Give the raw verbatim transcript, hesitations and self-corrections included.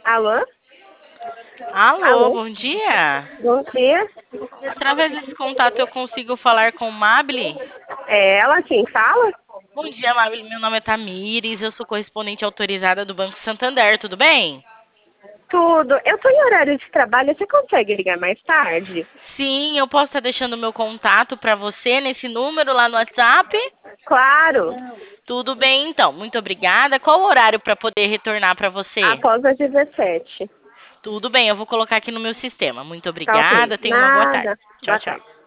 Alô? Alô, Alô? bom dia. Bom dia. Através desse contato eu consigo falar com Mabile? É ela quem fala? Bom dia, Mabile. Meu nome é Tamires, eu sou correspondente autorizada do Banco Santander, tudo bem? Tudo. Eu tô em horário de trabalho, você consegue ligar mais tarde? Sim, eu posso estar deixando meu contato para você nesse número lá no WhatsApp? Claro. Tudo bem, então. Muito obrigada. Qual o horário para poder retornar para você? Após as dezessete. Tudo bem, eu vou colocar aqui no meu sistema. Muito Tá ok. obrigada. Tenha uma boa tarde. Nada. Tchau, Boa tchau. tarde.